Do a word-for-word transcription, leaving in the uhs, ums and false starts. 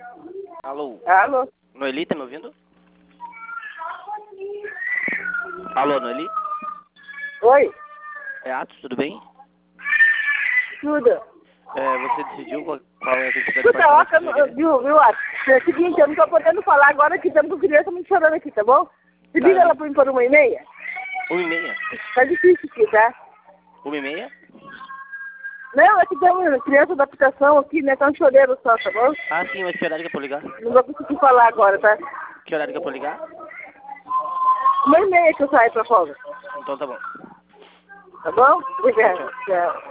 Alô? Alô? Noeli, tá me ouvindo? Alô, Noeli? Oi? É Atos, tudo bem? Tudo. É, você decidiu qual, qual é a quantidade de Escuta, ó, apartamento que você quer? viu, viu, ó, é o seguinte, eu não tô podendo falar agora que estamos com criança muito chorando aqui, tá bom? Se Tá, liga ali. lá pra mim por uma e meia. Uma e meia? Tá difícil aqui, tá? Uma e meia? Não, é que temos criança da habitação aqui, né? Tá um choreiro só, tá bom? Ah, sim, mas que horário que é pra eu ligar? Não vou conseguir falar agora, tá? Que horário que é pra eu ligar? Uma e meia que eu saio pra folga. Então tá bom. Tá bom? Obrigada. Tchau.